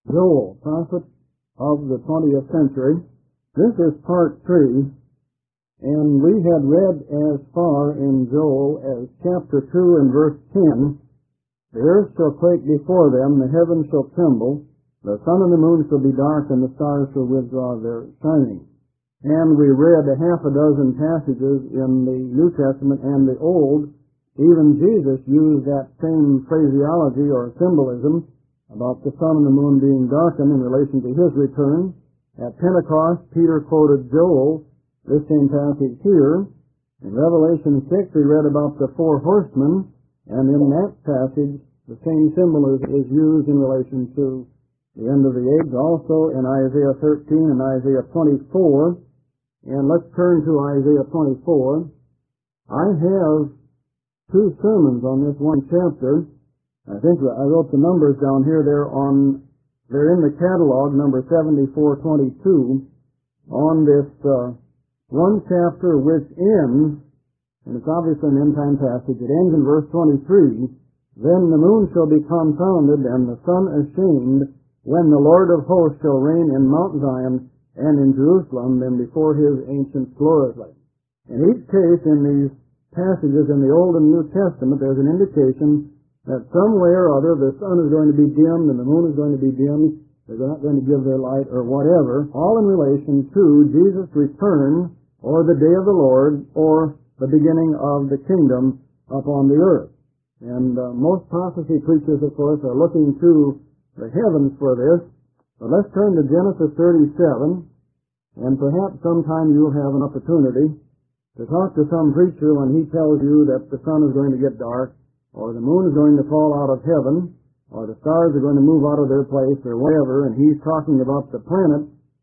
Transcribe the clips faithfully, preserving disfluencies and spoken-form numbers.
Joel, prophet of the twentieth century. This is part three, and we had read as far in Joel as chapter two and verse ten. The earth shall quake before them, the heavens shall tremble, the sun and the moon shall be dark, and the stars shall withdraw their shining. And we read a half a dozen passages in the New Testament and the Old. Even Jesus used that same phraseology or symbolism about the sun and the moon being darkened in relation to his return. At Pentecost, Peter quoted Joel, this same passage here. In Revelation six, we read about the four horsemen, and in that passage, the same symbol is, is used in relation to the end of the age. Also in Isaiah thirteen and Isaiah twenty-four. And let's turn to Isaiah twenty-four. I have two sermons on this one chapter. I think I wrote the numbers down here. They're on, they're in the catalog, number seventy-four twenty-two, on this uh, one chapter which ends, and it's obviously an end-time passage. It ends in verse twenty-three. Then the moon shall be confounded, and the sun ashamed, when the Lord of hosts shall reign in Mount Zion and in Jerusalem, and before his ancient gloriously. In each case, in these passages in the Old and New Testament, there's an indication that some way or other the sun is going to be dimmed and the moon is going to be dimmed. They're not going to give their light or whatever, all in relation to Jesus' return or the day of the Lord or the beginning of the kingdom upon the earth. And uh, most prophecy preachers, of course, are looking to the heavens for this. But let's turn to Genesis thirty-seven, and perhaps sometime you'll have an opportunity to talk to some preacher when he tells you that the sun is going to get dark, or the moon is going to fall out of heaven, or the stars are going to move out of their place, or whatever, and he's talking about the planet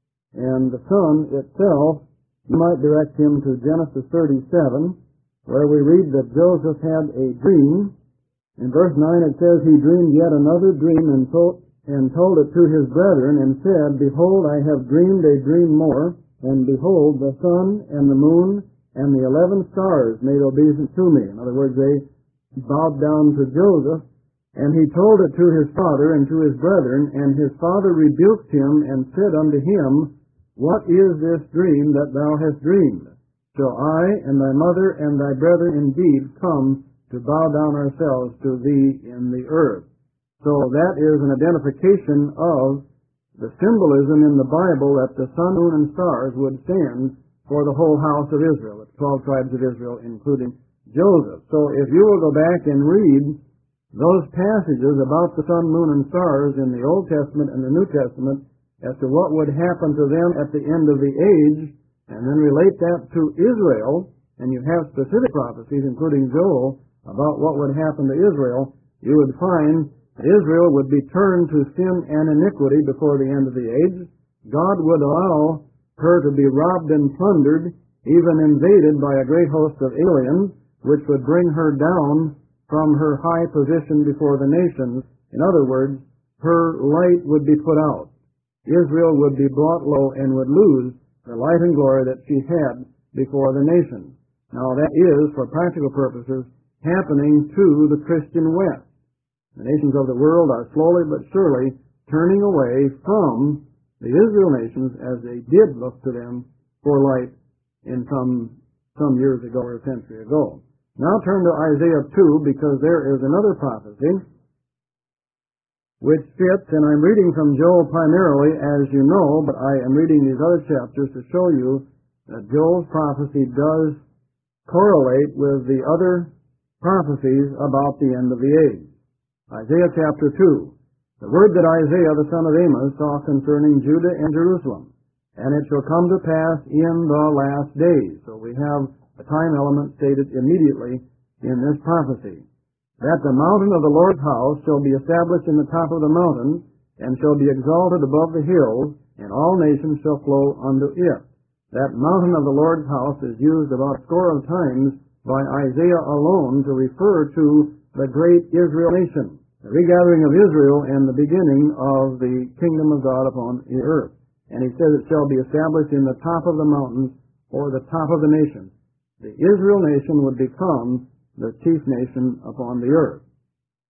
and the sun itself. You might direct him to Genesis thirty-seven, where we read that Joseph had a dream. In verse nine it says, he dreamed yet another dream and told, and told it to his brethren, and said, behold, I have dreamed a dream more, and behold, the sun and the moon and the eleven stars made obeisance to me. In other words, they bowed down to Joseph, and he told it to his father and to his brethren, and his father rebuked him and said unto him, what is this dream that thou hast dreamed? Shall I and thy mother and thy brethren indeed come to bow down ourselves to thee in the earth? So that is an identification of the symbolism in the Bible that the sun, moon, and stars would stand for the whole house of Israel, the twelve tribes of Israel, including Joseph. So if you will go back and read those passages about the sun, moon, and stars in the Old Testament and the New Testament as to what would happen to them at the end of the age, and then relate that to Israel, and you have specific prophecies, including Joel, about what would happen to Israel, you would find Israel would be turned to sin and iniquity before the end of the age. God would allow her to be robbed and plundered, even invaded by a great host of aliens, which would bring her down from her high position before the nations. In other words, her light would be put out. Israel would be brought low and would lose the light and glory that she had before the nations. Now that is, for practical purposes, happening to the Christian West. The nations of the world are slowly but surely turning away from the Israel nations as they did look to them for light in some, some years ago or a century ago. Now turn to Isaiah two, because there is another prophecy which fits, and I'm reading from Joel primarily, as you know, but I am reading these other chapters to show you that Joel's prophecy does correlate with the other prophecies about the end of the age. Isaiah chapter two. The word that Isaiah the son of Amos saw concerning Judah and Jerusalem. And it shall come to pass in the last days. So we have a time element stated immediately in this prophecy. That the mountain of the Lord's house shall be established in the top of the mountains, and shall be exalted above the hills, and all nations shall flow unto it. That mountain of the Lord's house is used about a score of times by Isaiah alone to refer to the great Israel nation, the regathering of Israel and the beginning of the kingdom of God upon the earth. And he says it shall be established in the top of the mountains, or the top of the nations. The Israel nation would become the chief nation upon the earth.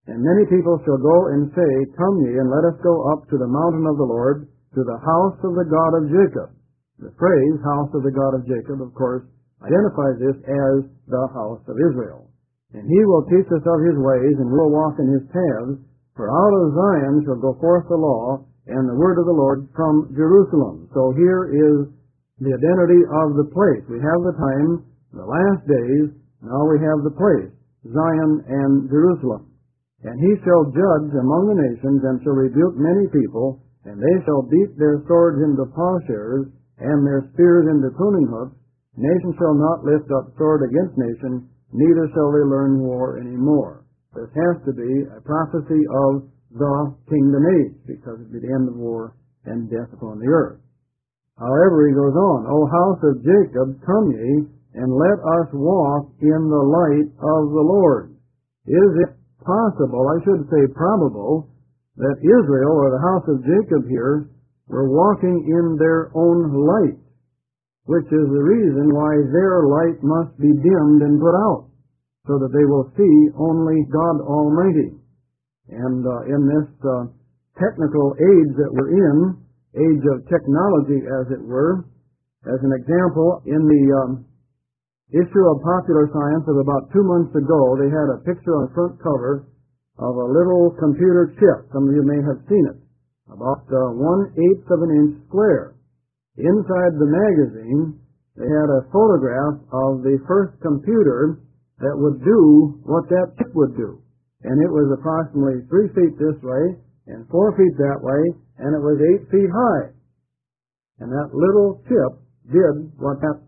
And many people shall go and say, Come ye, and let us go up to the mountain of the Lord, to the house of the God of Jacob. The phrase, house of the God of Jacob, of course, identifies this as the house of Israel. And he will teach us of his ways, and we'll walk in his paths, for out of Zion shall go forth the law, and the word of the Lord from Jerusalem. So here is the identity of the place. We have the time, the last days, now we have the place, Zion and Jerusalem. And he shall judge among the nations, and shall rebuke many people, and they shall beat their swords into plowshares, and their spears into pruning hooks. Nation shall not lift up sword against nation, neither shall they learn war any more. This has to be a prophecy of the kingdom age, because it will be the end of war and death upon the earth. However, he goes on, O house of Jacob, come ye, and let us walk in the light of the Lord. Is it possible, I should say probable, that Israel, or the house of Jacob here, were walking in their own light, which is the reason why their light must be dimmed and put out, so that they will see only God Almighty. And uh, in this uh, technical age that we're in, age of technology as it were, as an example, in the um, issue of Popular Science of about two months ago, they had a picture on the front cover of a little computer chip. Some of you may have seen it, about uh, one-eighth of an inch square. Inside the magazine, they had a photograph of the first computer that would do what that chip would do. And it was approximately three feet this way and four feet that way, and it was eight feet high. And that little chip did what that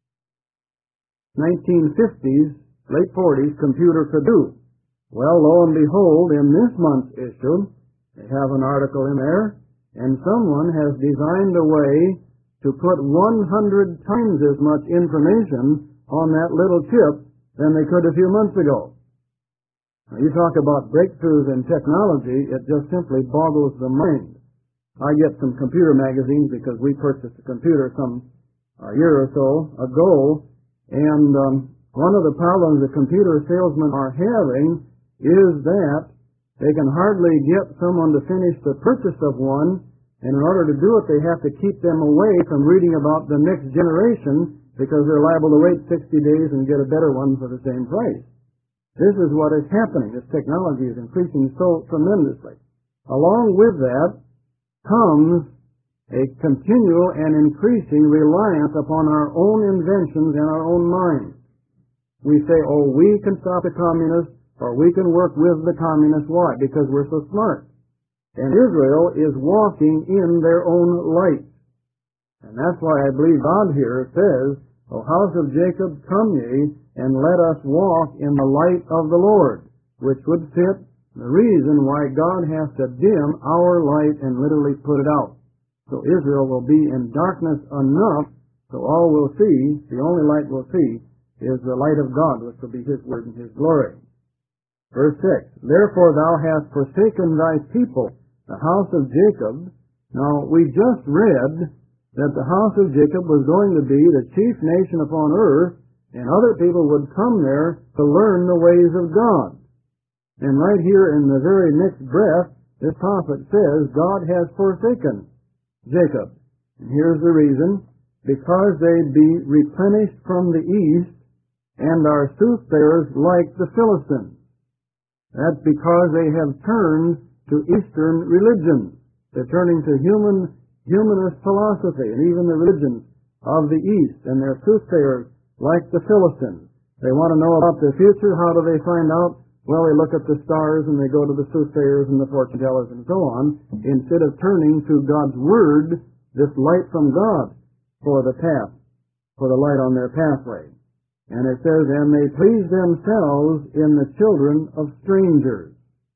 nineteen fifties, late forties computer could do. Well, lo and behold, in this month's issue, they have an article in there, and someone has designed a way to put one hundred times as much information on that little chip than they could a few months ago. Now, you talk about breakthroughs in technology, it just simply boggles the mind. I get some computer magazines because we purchased a computer some a year or so ago, and um, one of the problems the computer salesmen are having is that they can hardly get someone to finish the purchase of one, and in order to do it, they have to keep them away from reading about the next generation because they're liable to wait sixty days and get a better one for the same price. This is what is happening. This technology is increasing so tremendously. Along with that comes a continual and increasing reliance upon our own inventions and our own minds. We say, oh, we can stop the communists, or we can work with the communists. Why? Because we're so smart. And Israel is walking in their own light. And that's why I believe God here says, O house of Jacob, come ye, and let us walk in the light of the Lord, which would fit the reason why God has to dim our light and literally put it out. So Israel will be in darkness enough, so all we'll see, the only light we'll see, is the light of God, which will be His word and His glory. Verse six, Therefore thou hast forsaken thy people, the house of Jacob. Now, we just read that the house of Jacob was going to be the chief nation upon earth, and other people would come there to learn the ways of God. And right here in the very next breath, this prophet says, God has forsaken Jacob. And here's the reason, because they be replenished from the east, and are soothsayers like the Philistines. That's because they have turned to Eastern religions. They're turning to human, humanist philosophy, and even the religions of the East, and they're soothsayers like the Philistines. They want to know about the future. How do they find out? Well, they look at the stars, and they go to the soothsayers and the fortune tellers and so on, instead of turning to God's Word, this light from God, for the path, for the light on their pathway. And it says, and they please themselves in the children of strangers.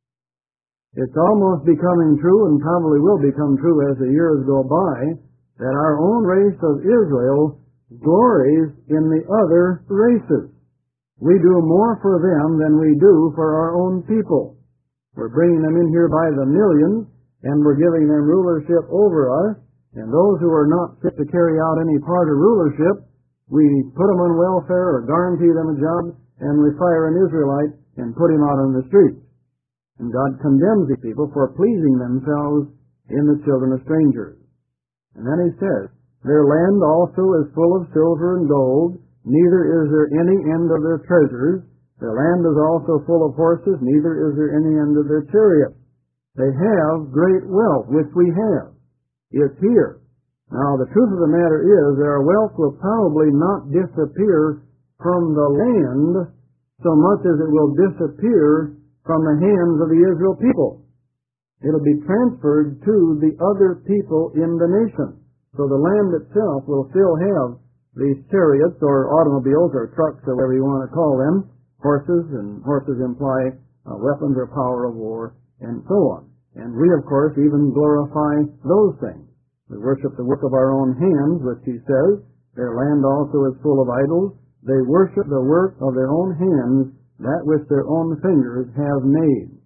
It's almost becoming true, and probably will become true as the years go by, that our own race of Israel glories in the other races. We do more for them than we do for our own people. We're bringing them in here by the millions, and we're giving them rulership over us, and those who are not fit to carry out any part of rulership, we put them on welfare or guarantee them a job, and we fire an Israelite and put him out on the street. And God condemns the people for pleasing themselves in the children of strangers. And then he says, their land also is full of silver and gold, neither is there any end of their treasures. Their land is also full of horses, neither is there any end of their chariots. They have great wealth, which we have. It's here. Now, the truth of the matter is, their wealth will probably not disappear from the land so much as it will disappear from the hands of the Israel people. It'll be transferred to the other people in the nation. So the land itself will still have these chariots or automobiles or trucks or whatever you want to call them, horses, and horses imply uh, weapons or power of war, and so on. And we, of course, even glorify those things. We worship the work of our own hands, which he says, their land also is full of idols. They worship the work of their own hands, that which their own fingers have made.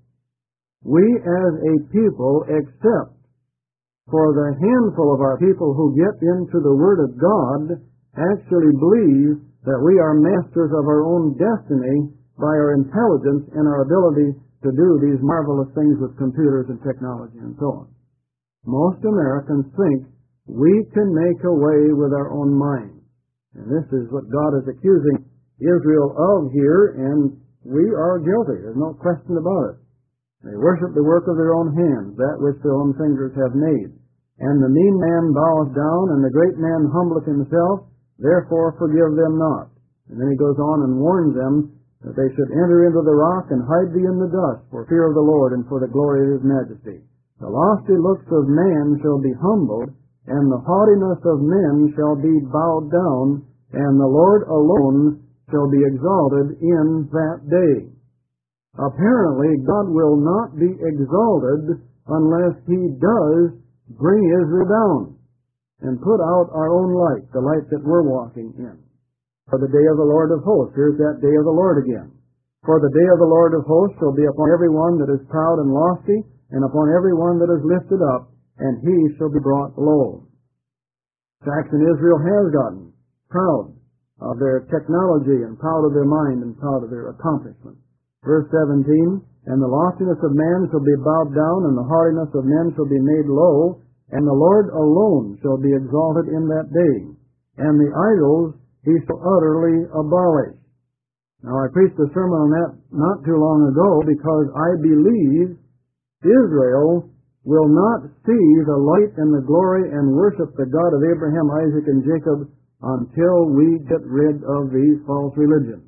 We as a people, except for the handful of our people who get into the Word of God, actually believe that we are masters of our own destiny by our intelligence and our ability to do these marvelous things with computers and technology and so on. Most Americans think we can make away with our own minds. And this is what God is accusing Israel of here, and we are guilty. There's no question about it. They worship the work of their own hands, that which their own fingers have made. And the mean man boweth down, and the great man humbleth himself, therefore forgive them not. And then he goes on and warns them that they should enter into the rock and hide thee in the dust for fear of the Lord and for the glory of his majesty. The lofty looks of man shall be humbled, and the haughtiness of men shall be bowed down, and the Lord alone shall be exalted in that day. Apparently, God will not be exalted unless he does bring Israel down and put out our own light, the light that we're walking in. For the day of the Lord of hosts, here's that day of the Lord again. For the day of the Lord of hosts shall be upon every one that is proud and lofty, and upon every one that is lifted up, and he shall be brought low. Saxon Israel has gotten proud of their technology and proud of their mind and proud of their accomplishments. Verse seventeen, and the loftiness of man shall be bowed down, and the haughtiness of men shall be made low, and the Lord alone shall be exalted in that day, and the idols he shall utterly abolish. Now, I preached a sermon on that not too long ago because I believe Israel will not see the light and the glory and worship the God of Abraham, Isaac, and Jacob until we get rid of these false religions.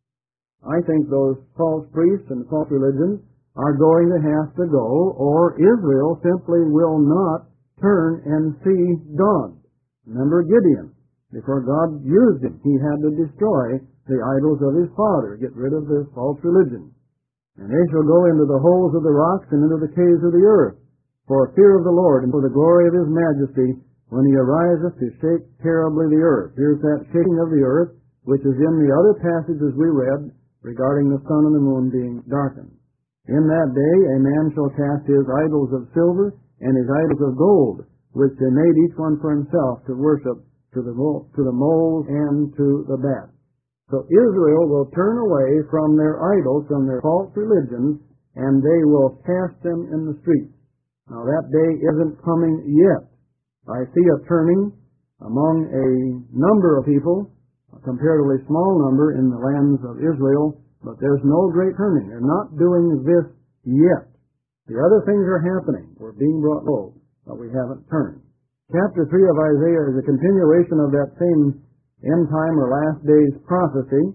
I think those false priests and false religions are going to have to go, or Israel simply will not turn and see God. Remember Gideon. Before God used him, he had to destroy the idols of his father, get rid of the false religion. And they shall go into the holes of the rocks and into the caves of the earth, for fear of the Lord and for the glory of his majesty, when he ariseth to shake terribly the earth. Here's that shaking of the earth, which is in the other passages we read regarding the sun and the moon being darkened. In that day a man shall cast his idols of silver and his idols of gold, which they made each one for himself to worship, to the to the moles and to the bat. So Israel will turn away from their idols, from their false religions, and they will cast them in the streets. Now that day isn't coming yet. I see a turning among a number of people, a comparatively small number in the lands of Israel, but there's no great turning. They're not doing this yet. The other things are happening. We're being brought low, but we haven't turned. Chapter three of Isaiah is a continuation of that same end-time or last days prophecy.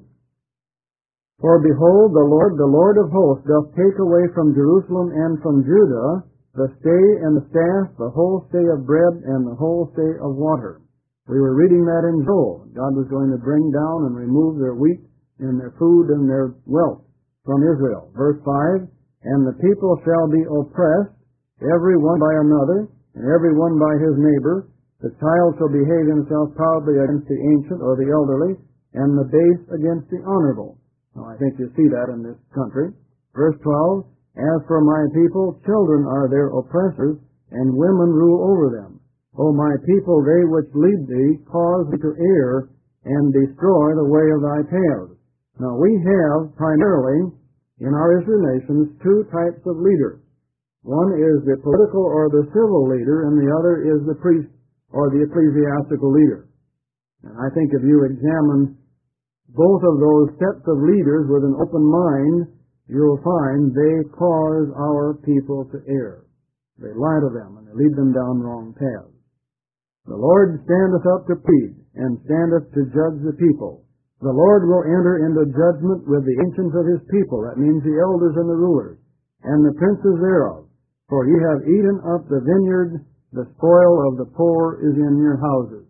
For behold, the Lord, the Lord of hosts, doth take away from Jerusalem and from Judah the stay and the staff, the whole stay of bread, and the whole stay of water. We were reading that in Joel. God was going to bring down and remove their wheat and their food and their wealth from Israel. Verse five, and the people shall be oppressed, every one by another, and every one by his neighbor. The child shall behave himself proudly against the ancient or the elderly, and the base against the honorable. Now, I think you see that in this country. Verse twelve, as for my people, children are their oppressors, and women rule over them. O my people, they which lead thee cause thee to err, and destroy the way of thy paths. Now, we have primarily in our Israel nations two types of leaders. One is the political or the civil leader, and the other is the priest or the ecclesiastical leader. And I think if you examine both of those sets of leaders with an open mind, you'll find they cause our people to err. They lie to them, and they lead them down wrong paths. The Lord standeth up to plead, and standeth to judge the people. The Lord will enter into judgment with the ancients of his people. That means the elders and the rulers, and the princes thereof. For ye have eaten up the vineyard, the spoil of the poor is in your houses.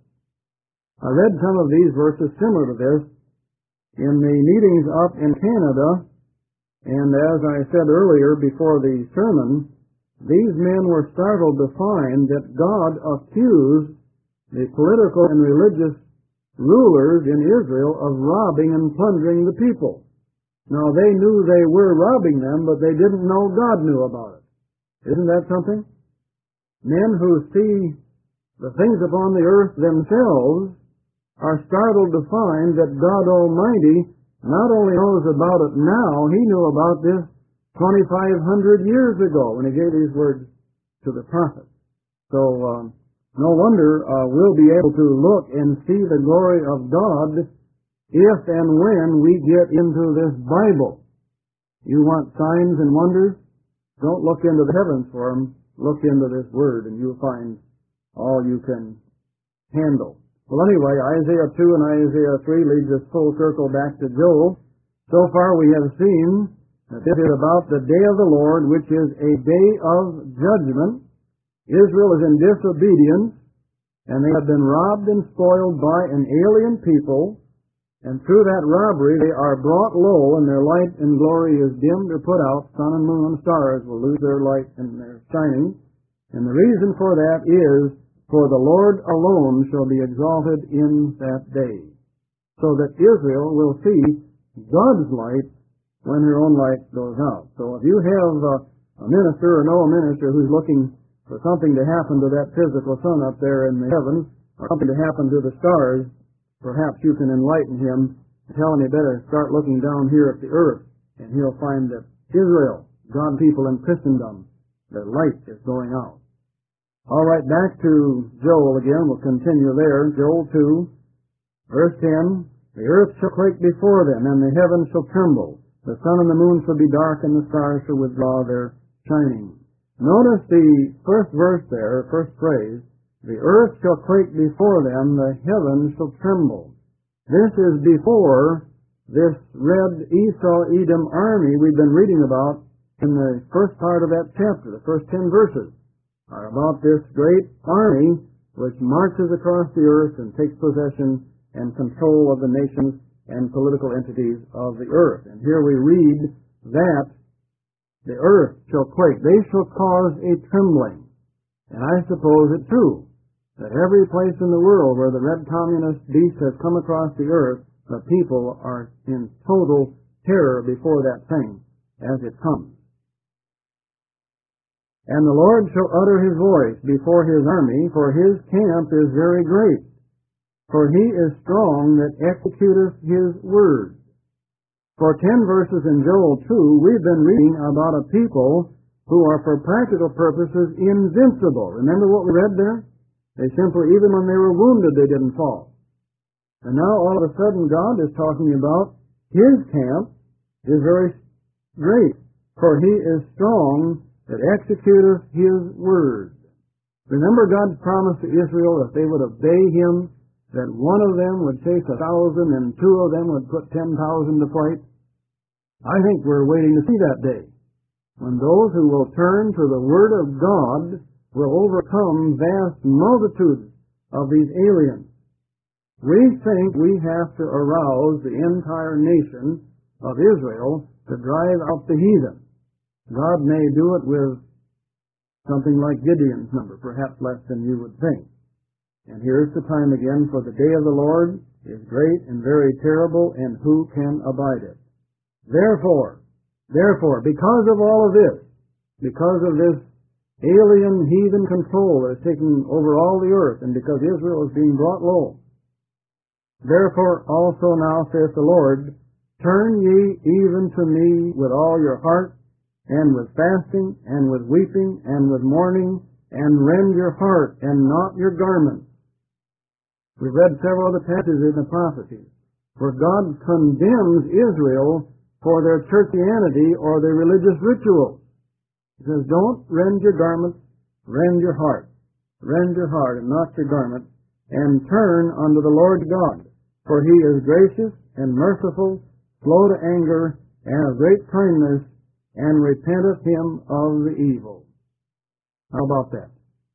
I read some of these verses similar to this in the meetings up in Canada, and as I said earlier before the sermon, these men were startled to find that God accused the political and religious rulers in Israel of robbing and plundering the people. Now, they knew they were robbing them, but they didn't know God knew about it. Isn't that something? Men who see the things upon the earth themselves are startled to find that God Almighty not only knows about it now, he knew about this twenty-five hundred years ago when he gave these words to the prophet. So, um, no wonder uh, we'll be able to look and see the glory of God if and when we get into this Bible. You want signs and wonders? Don't look into the heavens for them. Look into this Word, and you'll find all you can handle. Well, anyway, Isaiah two and Isaiah three leads us full circle back to Joel. So far we have seen that this is about the day of the Lord, which is a day of judgment. Israel is in disobedience, and they have been robbed and spoiled by an alien people, and through that robbery they are brought low, and their light and glory is dimmed or put out. Sun and moon and stars will lose their light and their shining. And the reason for that is, for the Lord alone shall be exalted in that day, so that Israel will see God's light when her own light goes out. So if you have a, a minister or know a minister who's looking for something to happen to that physical sun up there in the heavens, or something to happen to the stars, perhaps you can enlighten him and tell him he better start looking down here at the earth, and he'll find that Israel, God's people in Christendom, their light is going out. All right, back to Joel again. We'll continue there. Joel two, verse ten. The earth shall quake before them, and the heavens shall tremble. The sun and the moon shall be dark, and the stars shall withdraw their shining. Notice the first verse there, first phrase. The earth shall quake before them, the heavens shall tremble. This is before this red Esau-Edom army we've been reading about in the first part of that chapter. The first ten verses are about this great army which marches across the earth and takes possession and control of the nations and political entities of the earth. And here we read that the earth shall quake. They shall cause a trembling. And I suppose it's true that every place in the world where the red communist beast has come across the earth, the people are in total terror before that thing as it comes. And the Lord shall utter his voice before his army, for his camp is very great. For he is strong that executeth his word. For ten verses in Joel two, we've been reading about a people who are for practical purposes invincible. Remember what we read there? They simply, even when they were wounded, they didn't fall. And now all of a sudden God is talking about his camp is very great. For he is strong that executeth his word. Remember God's promise to Israel that they would obey him, that one of them would chase a thousand and two of them would put ten thousand to flight? I think we're waiting to see that day, when those who will turn to the Word of God will overcome vast multitudes of these aliens. We think we have to arouse the entire nation of Israel to drive out the heathen. God may do it with something like Gideon's number, perhaps less than you would think. And here's the time again, for the day of the Lord is great and very terrible, and who can abide it? Therefore, therefore, because of all of this, because of this alien heathen control that is taking over all the earth, and because Israel is being brought low, therefore also now saith the Lord, Turn ye even to me with all your heart, and with fasting, and with weeping, and with mourning, and rend your heart, and not your garments. We've read several other passages in the prophecies where God condemns Israel for their churchianity or their religious rituals. He says, don't rend your garments, rend your heart. Rend your heart and not your garment, and turn unto the Lord God. For he is gracious and merciful, slow to anger, and of great kindness, and repenteth him of the evil. How about that?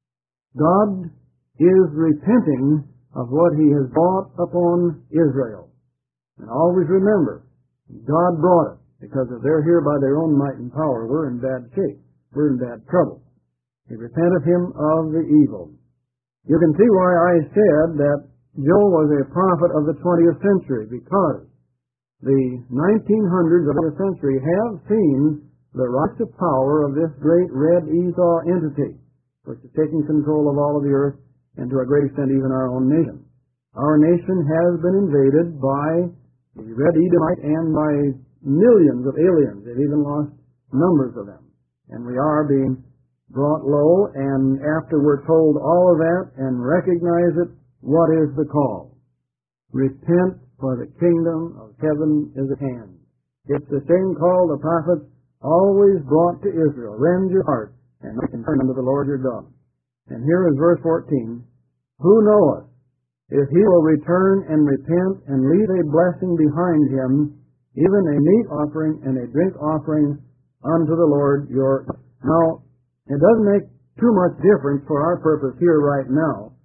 God is repenting of what he has brought upon Israel. And always remember, God brought it, because if they're here by their own might and power, we're in bad shape. We're in bad trouble. He repenteth him of the evil. You can see why I said that Joel was a prophet of the twentieth century, because the nineteen hundreds of the twentieth century have seen the rise to power of this great red Esau entity, which is taking control of all of the earth, and to a great extent even our own nation. Our nation has been invaded by the red Edomite and by millions of aliens. They've even lost numbers of them. And we are being brought low, and after we're told all of that and recognize it, what is the call? Repent, for the kingdom of heaven is at hand. It's the same call the prophets always brought to Israel. Rend your heart, and turn unto the Lord your God. And here is verse fourteen. Who knoweth if he will return and repent and leave a blessing behind him, even a meat offering and a drink offering unto the Lord your God. Now, it doesn't make too much difference for our purpose here right now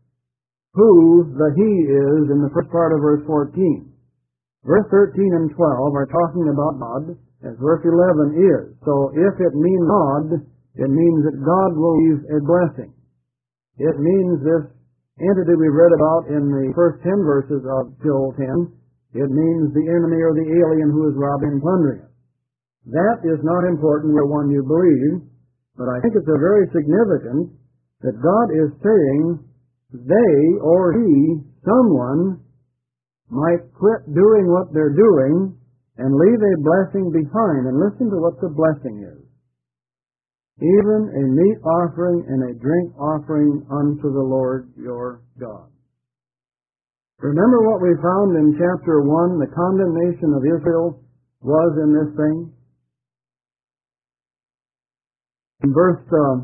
who the he is in the first part of verse fourteen. Verse thirteen and twelve are talking about God, as verse eleven is. So if it means God, it means that God will leave a blessing. It means this entity we read about in the first ten verses of Joel ten. It means the enemy or the alien who is robbing and plundering us. That is not important where one you believe, but I think it's a very significant that God is saying they or he, someone, might quit doing what they're doing and leave a blessing behind. And listen to what the blessing is. Even a meat offering and a drink offering unto the Lord your God. Remember what we found in chapter one, the condemnation of Israel was in this thing? In verse uh,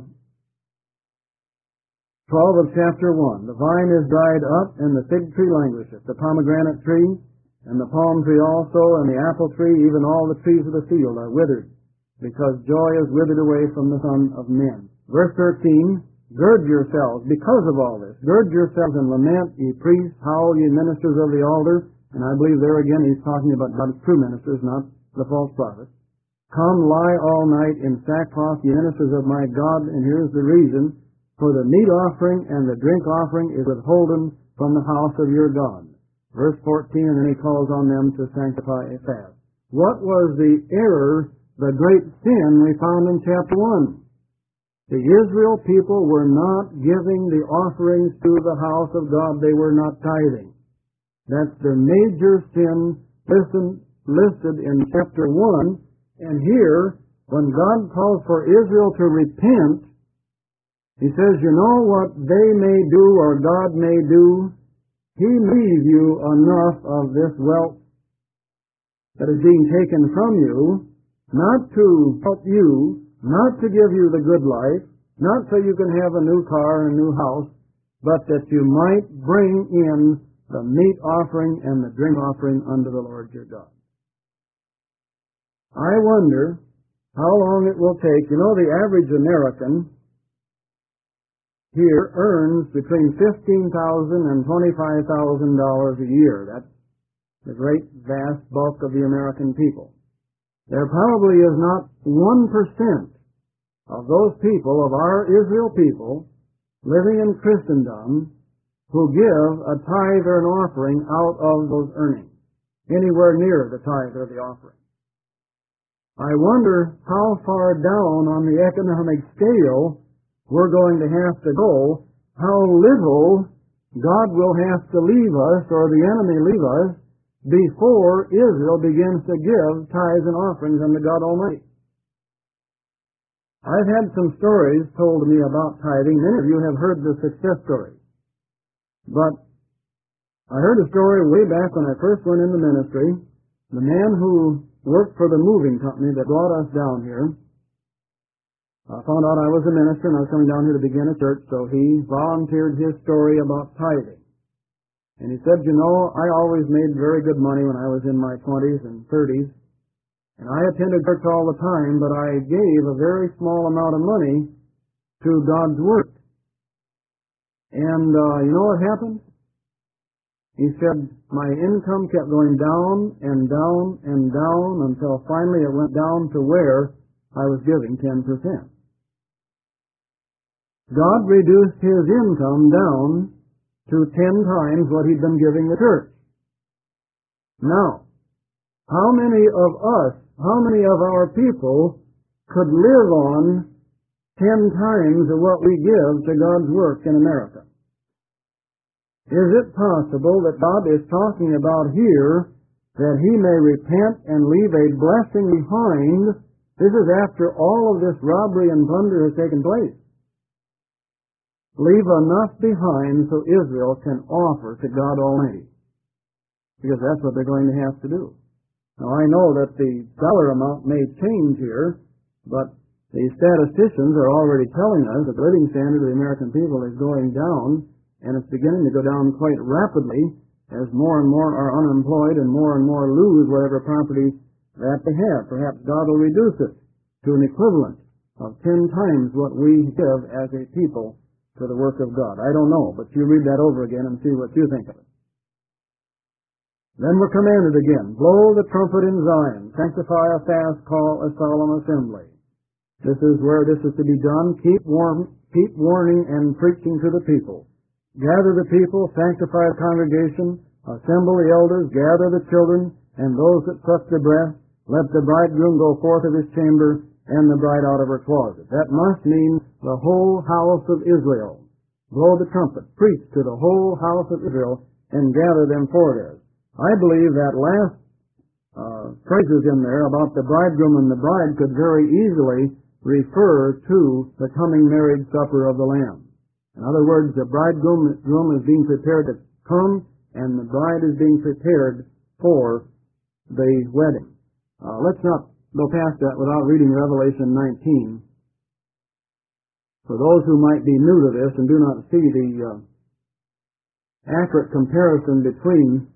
twelve of chapter one, the vine is dried up, and the fig tree languisheth, the pomegranate tree, and the palm tree also, and the apple tree, even all the trees of the field are withered, because joy is withered away from the Son of Men. Verse thirteen, gird yourselves, because of all this, gird yourselves and lament, ye priests, howl, ye ministers of the altar. And I believe there again he's talking about God's true ministers, not the false prophets. Come, lie all night in sackcloth, ye ministers of my God, and here's the reason. For the meat offering and the drink offering is withholden from the house of your God. Verse fourteen, and then he calls on them to sanctify a fast. What was the error, the great sin we found in chapter one? The Israel people were not giving the offerings to the house of God. They were not tithing. That's the major sin listen, listed in chapter one. And here, when God calls for Israel to repent, he says, you know what they may do or God may do? He leave you enough of this wealth that is being taken from you, not to help you, not to give you the good life, not so you can have a new car and a new house, but that you might bring in the meat offering and the drink offering unto the Lord your God. I wonder how long it will take. You know, the average American here earns between fifteen thousand dollars and twenty-five thousand dollars a year. That's the great vast bulk of the American people. There probably is not one percent of those people, of our Israel people, living in Christendom, who give a tithe or an offering out of those earnings, anywhere near the tithe or the offering. I wonder how far down on the economic scale we're going to have to go, how little God will have to leave us, or the enemy leave us, before Israel begins to give tithes and offerings unto God Almighty. I've had some stories told to me about tithing. Many of you have heard the success stories. But I heard a story way back when I first went into ministry. The man who worked for the moving company that brought us down here, I found out I was a minister and I was coming down here to begin a church, so he volunteered his story about tithing. And he said, you know, I always made very good money when I was in my twenties and thirties, and I attended church all the time, but I gave a very small amount of money to God's work. And uh, you know what happened? He said, my income kept going down and down and down until finally it went down to where I was giving ten percent. God reduced his income down to ten times what he'd been giving the church. Now, how many of us, how many of our people could live on ten times of what we give to God's work in America? Is it possible that God is talking about here that he may repent and leave a blessing behind? This is after all of this robbery and plunder has taken place. Leave enough behind so Israel can offer to God Almighty. Because that's what they're going to have to do. Now I know that the dollar amount may change here, but the statisticians are already telling us that the living standard of the American people is going down, and it's beginning to go down quite rapidly as more and more are unemployed and more and more lose whatever property that they have. Perhaps God will reduce it to an equivalent of ten times what we give as a people for the work of God. I don't know, but you read that over again and see what you think of it. Then we're commanded again, blow the trumpet in Zion, sanctify a fast, call a solemn assembly. This is where this is to be done. Keep warm, keep warning and preaching to the people. Gather the people, sanctify the congregation, assemble the elders, gather the children, and those that suck the breath. Let the bridegroom go forth of his chamber, and the bride out of her closet. That must mean the whole house of Israel. Blow the trumpet, preach to the whole house of Israel, and gather them forth. I believe that last uh, phrases in there about the bridegroom and the bride could very easily refer to the coming marriage supper of the Lamb. In other words, the bridegroom is being prepared to come, and the bride is being prepared for the wedding. Uh, let's not go past that without reading Revelation nineteen. For those who might be new to this and do not see the uh, accurate comparison between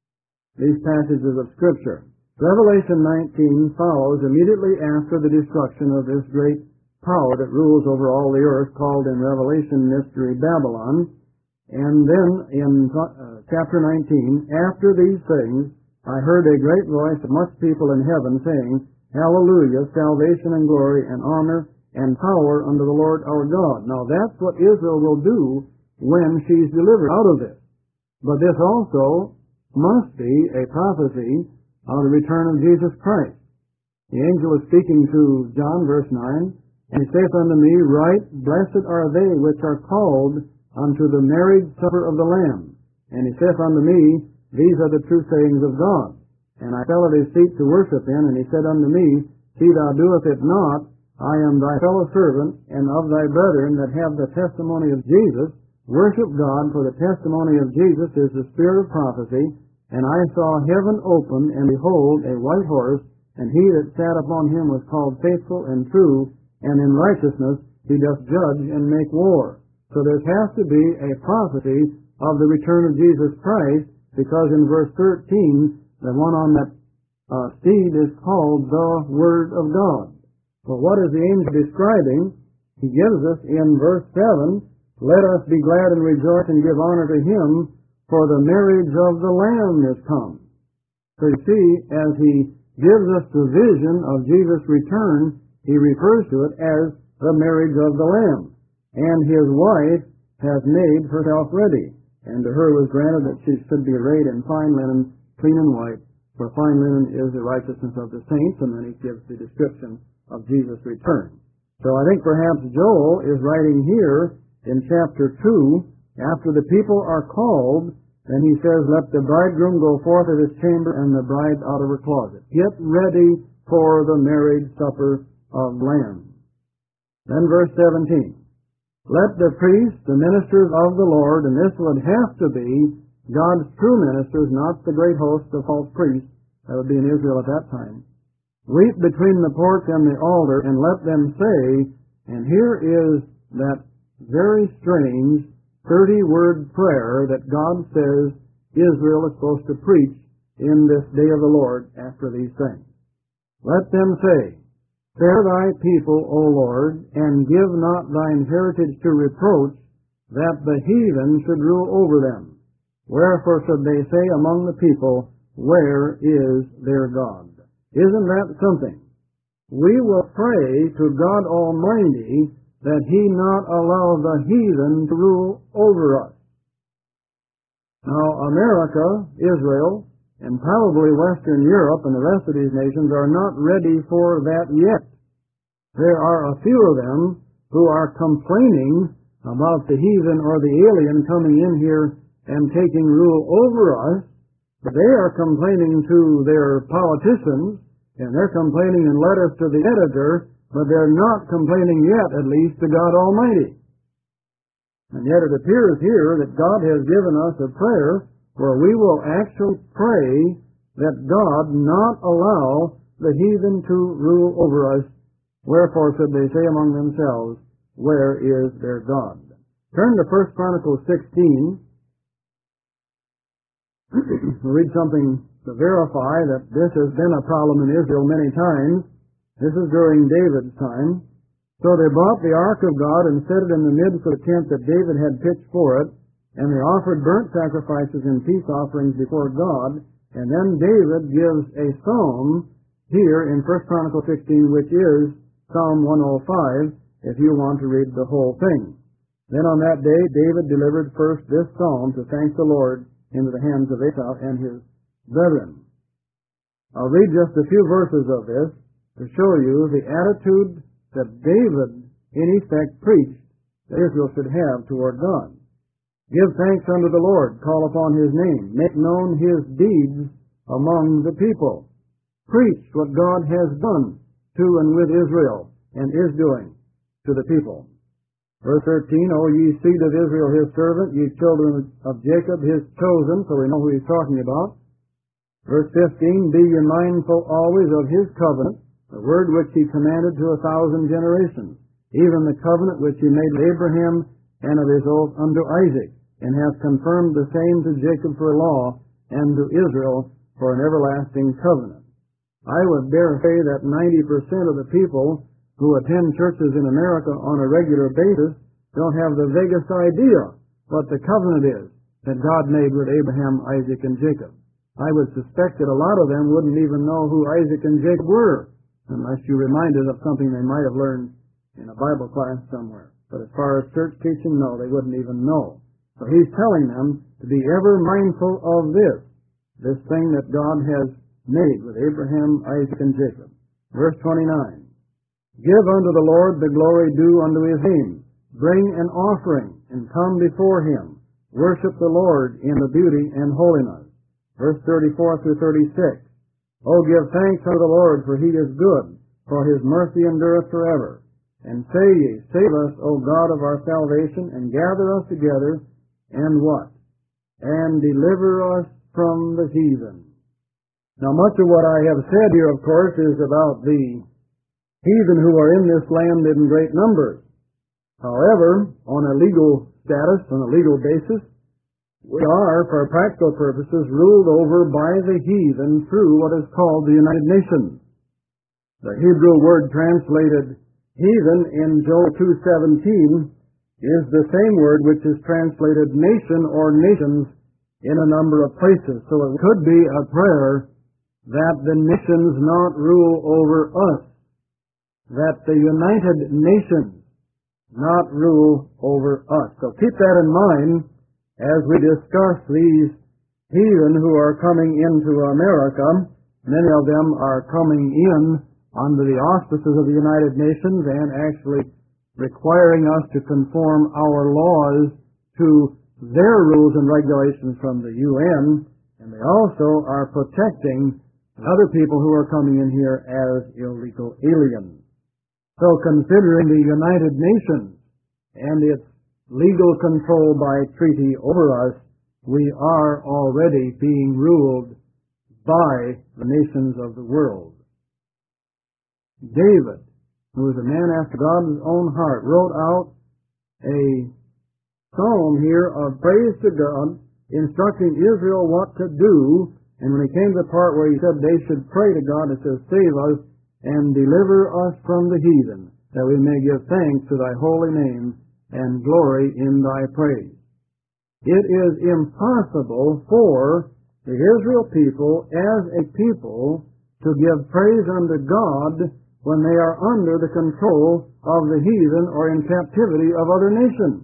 these passages of Scripture. Revelation nineteen follows immediately after the destruction of this great power that rules over all the earth, called in Revelation Mystery Babylon. And then in uh, chapter nineteen, after these things, I heard a great voice of much people in heaven saying, Hallelujah, salvation and glory and honor and power unto the Lord our God. Now that's what Israel will do when she's delivered out of this. But this also must be a prophecy of the return of Jesus Christ. The angel is speaking to John, verse nine, and he saith unto me, Right, blessed are they which are called unto the marriage supper of the Lamb. And he saith unto me, These are the true sayings of God. And I fell at his feet to worship him, and he said unto me, See thou doest it not, I am thy fellow servant, and of thy brethren that have the testimony of Jesus. Worship God, for the testimony of Jesus is the spirit of prophecy. And I saw heaven open, and behold, a white horse, and he that sat upon him was called Faithful and True, and in righteousness he doth judge and make war. So there has to be a prophecy of the return of Jesus Christ, because in verse thirteen, the one on that uh, steed is called the Word of God. But what is the angel describing? He gives us in verse seven, Let us be glad and rejoice and give honor to him, for the marriage of the Lamb is come. So you see, as he gives us the vision of Jesus' return, he refers to it as the marriage of the Lamb. And his wife hath made herself ready. And to her was granted that she should be arrayed in fine linen, clean and white, for fine linen is the righteousness of the saints. And then he gives the description of Jesus' return. So I think perhaps Joel is writing here in chapter two, after the people are called Then he says, let the bridegroom go forth of his chamber and the bride out of her closet. Get ready for the marriage supper of the Lamb. Then verse seventeen. Let the priests, the ministers of the Lord, and this would have to be God's true ministers, not the great host of false priests that would be in Israel at that time, weep between the porch and the altar, and let them say, and here is that very strange thirty-word prayer that God says Israel is supposed to preach in this day of the Lord after these things. Let them say, spare thy people, O Lord, and give not thine heritage to reproach, that the heathen should rule over them. Wherefore should they say among the people, where is their God? Isn't that something? We will pray to God Almighty that He not allow the heathen to rule over us. Now, America, Israel, and probably Western Europe and the rest of these nations are not ready for that yet. There are a few of them who are complaining about the heathen or the alien coming in here and taking rule over us, but they are complaining to their politicians, and they're complaining in letters to the editor, but they're not complaining yet, at least, to God Almighty. And yet it appears here that God has given us a prayer where we will actually pray that God not allow the heathen to rule over us. Wherefore should they say among themselves, where is their God? Turn to First Chronicles sixteen. We'll read something to verify that this has been a problem in Israel many times. This is during David's time. So they brought the ark of God and set it in the midst of the tent that David had pitched for it, and they offered burnt sacrifices and peace offerings before God. And then David gives a psalm here in First Chronicles sixteen, which is Psalm one oh five, if you want to read the whole thing. Then on that day David delivered first this psalm to thank the Lord into the hands of Asaph and his brethren. I'll read just a few verses of this to show you the attitude that David, in effect, preached that Israel should have toward God. Give thanks unto the Lord, call upon His name, make known His deeds among the people. Preach what God has done to and with Israel, and is doing to the people. Verse thirteen, O ye seed of Israel his servant, ye children of Jacob his chosen, so we know who he's talking about. Verse fifteen, be ye mindful always of his covenant, the word which he commanded to a thousand generations, even the covenant which he made with Abraham and of his oath unto Isaac, and hath confirmed the same to Jacob for a law, and to Israel for an everlasting covenant. I would dare say that ninety percent of the people who attend churches in America on a regular basis don't have the vaguest idea what the covenant is that God made with Abraham, Isaac, and Jacob. I would suspect that a lot of them wouldn't even know who Isaac and Jacob were, unless you reminded of something they might have learned in a Bible class somewhere. But as far as church teaching, no, they wouldn't even know. So he's telling them to be ever mindful of this, this thing that God has made with Abraham, Isaac, and Jacob. Verse twenty-nine, give unto the Lord the glory due unto his name. Bring an offering, and come before him. Worship the Lord in the beauty and holiness. Verse thirty-four through thirty-six, O give thanks unto the Lord, for he is good, for his mercy endureth forever. And say ye, save us, O God of our salvation, and gather us together, and what? And deliver us from the heathen. Now, much of what I have said here, of course, is about the heathen who are in this land in great numbers. However, on a legal status, on a legal basis, we are, for practical purposes, ruled over by the heathen through what is called the United Nations. The Hebrew word translated heathen in Joel two seventeen is the same word which is translated nation or nations in a number of places. So it could be a prayer that the nations not rule over us, that the United Nations not rule over us. So keep that in mind as we discuss these heathen who are coming into America. Many of them are coming in under the auspices of the United Nations and actually requiring us to conform our laws to their rules and regulations from the U N, and they also are protecting other people who are coming in here as illegal aliens. So considering the United Nations and its legal control by treaty over us, we are already being ruled by the nations of the world. David, who was a man after God's own heart, wrote out a psalm here of praise to God, instructing Israel what to do. And when he came to the part where he said they should pray to God, it says, "Save us and deliver us from the heathen, that we may give thanks to thy holy name and glory in thy praise." It is impossible for the Israel people as a people to give praise unto God when they are under the control of the heathen or in captivity of other nations.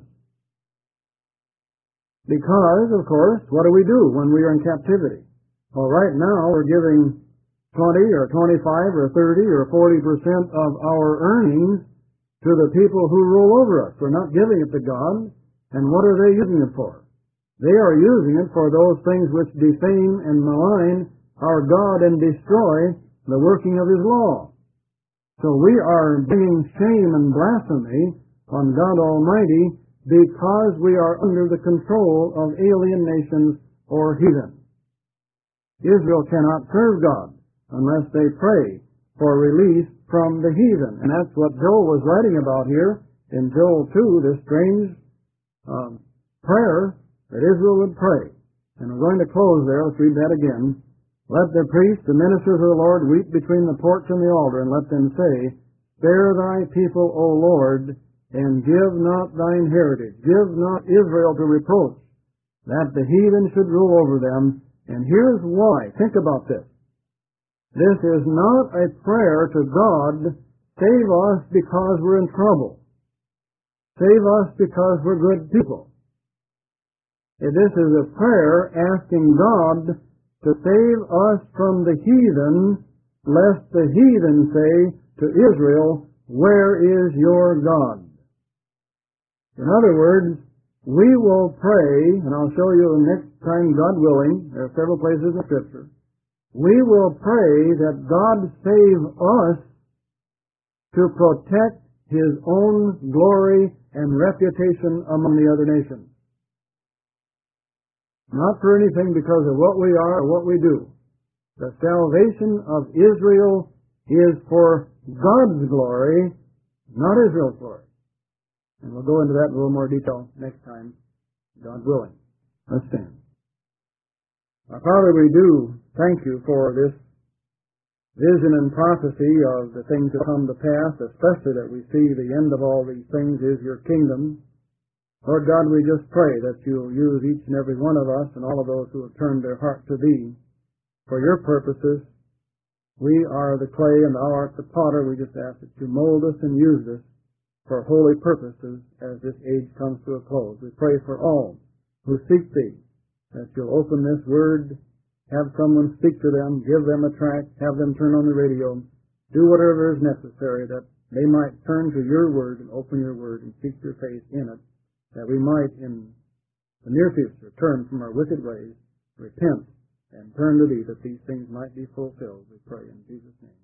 Because, of course, what do we do when we are in captivity? Well, right now we're giving twenty or twenty-five or thirty or forty percent of our earnings to the people who rule over us. We're not giving it to God. And what are they using it for? They are using it for those things which defame and malign our God and destroy the working of His law. So we are bringing shame and blasphemy on God Almighty because we are under the control of alien nations or heathen. Israel cannot serve God unless they pray for release from the heathen. And that's what Joel was writing about here in Joel two, this strange um, prayer that Israel would pray. And we're going to close there. Let's read that again. "Let the priests, the ministers of the Lord, weep between the porch and the altar, and let them say, Spare thy people, O Lord, and give not thine heritage. Give not Israel to reproach, that the heathen should rule over them." And here's why. Think about this. This is not a prayer to God, save us because we're in trouble. Save us because we're good people. This is a prayer asking God to save us from the heathen, lest the heathen say to Israel, "Where is your God?" In other words, we will pray, and I'll show you the next time, God willing, there are several places in Scripture, we will pray that God save us to protect His own glory and reputation among the other nations. Not for anything because of what we are or what we do. The salvation of Israel is for God's glory, not Israel's glory. And we'll go into that in a little more detail next time, God willing. Let's stand. Our Father, we do thank you for this vision and prophecy of the things to come to pass, especially that we see the end of all these things is your kingdom. Lord God, we just pray that you'll use each and every one of us and all of those who have turned their heart to Thee for your purposes. We are the clay and thou art the potter. We just ask that you mold us and use us for holy purposes as this age comes to a close. We pray for all who seek Thee, that you'll open this word, have someone speak to them, give them a tract, have them turn on the radio, do whatever is necessary that they might turn to your word and open your word and seek your face in it, that we might in the near future turn from our wicked ways, repent, and turn to Thee, that these things might be fulfilled. We pray in Jesus' name.